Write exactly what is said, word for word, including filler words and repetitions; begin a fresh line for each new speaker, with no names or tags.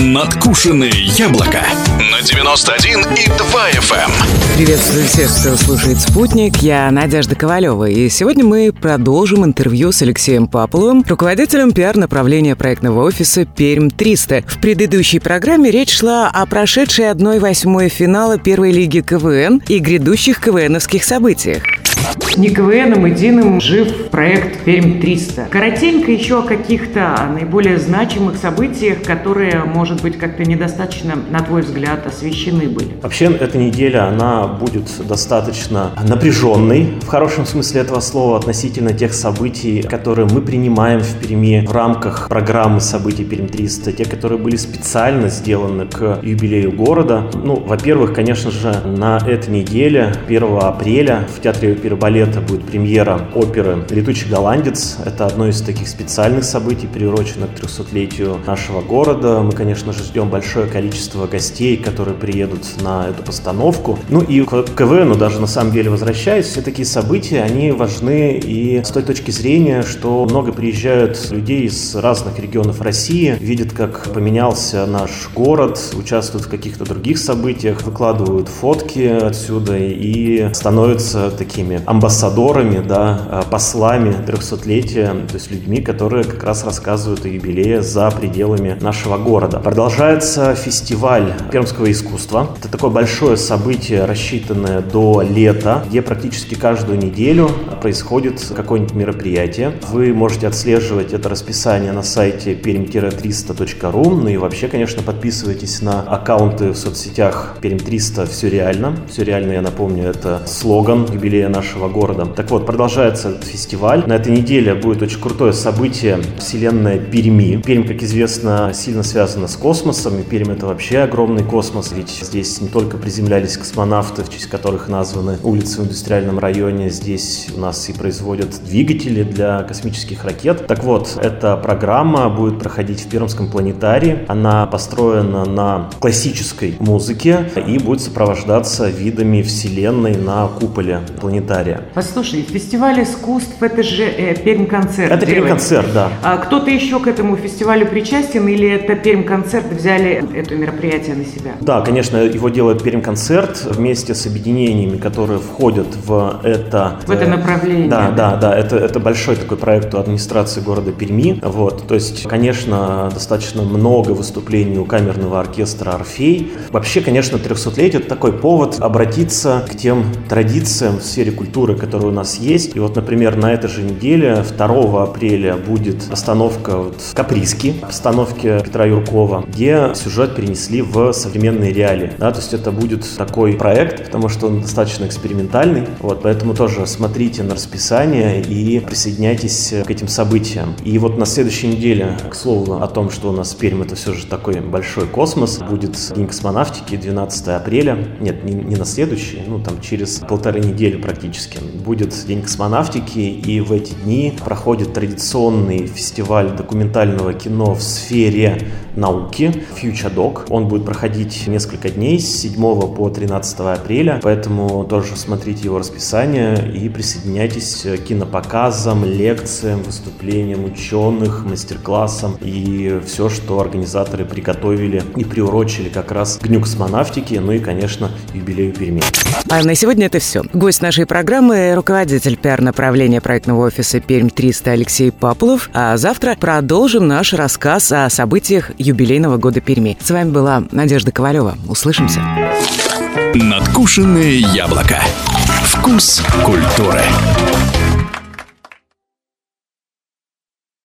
«Надкушенное яблоко» на девяносто один и два эф эм.
Приветствую всех, кто слушает «Спутник». Я Надежда Ковалева. И сегодня мы продолжим интервью с Алексеем Папуловым, руководителем пиар-направления проектного офиса «Пермь триста». В предыдущей программе речь шла о прошедшей одной восьмой финала первой лиги ка вэ эн и грядущих КВНовских событиях. Не КВНом единым жив проект «Пермь триста». Коротенько еще о каких-то наиболее значимых событиях, которые, может быть, как-то недостаточно, на твой взгляд, освещены были.
Вообще, эта неделя, она будет достаточно напряженной, в хорошем смысле этого слова, относительно тех событий, которые мы принимаем в Перми в рамках программы событий «Пермь триста», те, которые были специально сделаны к юбилею города. Ну, во-первых, конечно же, на этой неделе, первого апреля, в Театре оперы и балета будет премьера оперы «Летучий голландец». Это одно из таких специальных событий, приуроченных к трехсотлетию нашего города. Мы, конечно же, ждем большое количество гостей, которые приедут на эту постановку. Ну и к КВНу даже на самом деле возвращаясь, все такие события, они важны и с той точки зрения, что много приезжают людей из разных регионов России, видят, как поменялся наш город, участвуют в каких-то других событиях, выкладывают фотки отсюда и становятся такими амбассадорами, да, послами трехсотлетия, то есть людьми, которые как раз рассказывают о юбилее за пределами нашего города. Продолжается фестиваль пермского искусства. Это такое большое событие, рассчитанное до лета, где практически каждую неделю происходит какое-нибудь мероприятие. Вы можете отслеживать это расписание на сайте пермь триста точка ру, ну и вообще, конечно, подписывайтесь на аккаунты в соцсетях «Пермь триста. Все реально». Все реально, я напомню, это слоган юбилея нашего города. Так вот, продолжается этот фестиваль. На этой неделе будет очень крутое событие «Вселенная Перми». Пермь, как известно, сильно связана с космосом, и Пермь — это вообще огромный космос, ведь здесь не только приземлялись космонавты, в честь которых названы улицы в индустриальном районе, здесь у нас и производят двигатели для космических ракет. Так вот, эта программа будет проходить в Пермском планетарии. Она построена на классической музыке и будет сопровождаться видами Вселенной на куполе планетария.
Послушай, фестиваль искусств — это же э, Пермь-концерт.
Это Пермь-концерт, да.
А кто-то еще к этому фестивалю причастен, или это Пермь-концерт взяли это мероприятие на себя?
Да, конечно, его делает Пермь-концерт вместе с объединениями, которые входят в это...
В это направление.
Да, да, да. Это, это большой такой проект у администрации города Перми. Вот, то есть, конечно, достаточно много выступлений у камерного оркестра «Орфей». Вообще, конечно, трехсотлетие — это такой повод обратиться к тем традициям в сфере культуры, которые у нас есть. И вот, например, на этой же неделе, второго апреля, будет постановка вот «Каприски», постановки Петра Юркова, где сюжет перенесли в современные реалии. Да, то есть это будет такой проект, потому что он достаточно экспериментальный. Вот, поэтому тоже смотрите на расписание и присоединяйтесь к этим событиям. И вот на следующей неделе, к слову о том, что у нас Пермь — это все же такой большой космос, будет День космонавтики, двенадцатого апреля. Нет, не, не на следующий, ну там через полторы недели практически. Будет День космонавтики, и в эти дни проходит традиционный фестиваль документального кино в сфере науки Future Doc. Он будет проходить несколько дней с седьмого по тринадцатое апреля, поэтому тоже смотрите его расписание и присоединяйтесь к кинопоказам, лекциям, выступлениям ученых, мастер-классам и все, что организаторы приготовили и приурочили как раз к Дню космонавтики, ну и, конечно, юбилею Перми.
А на сегодня это все. Гость нашей программы — руководитель пиар-направления проектного офиса «Пермь триста» Алексей Папулов. А завтра продолжим наш рассказ о событиях юбилейного года Перми. С вами была Надежда Ковалева. Услышимся.
«Надкушенное яблоко». Вкус культуры.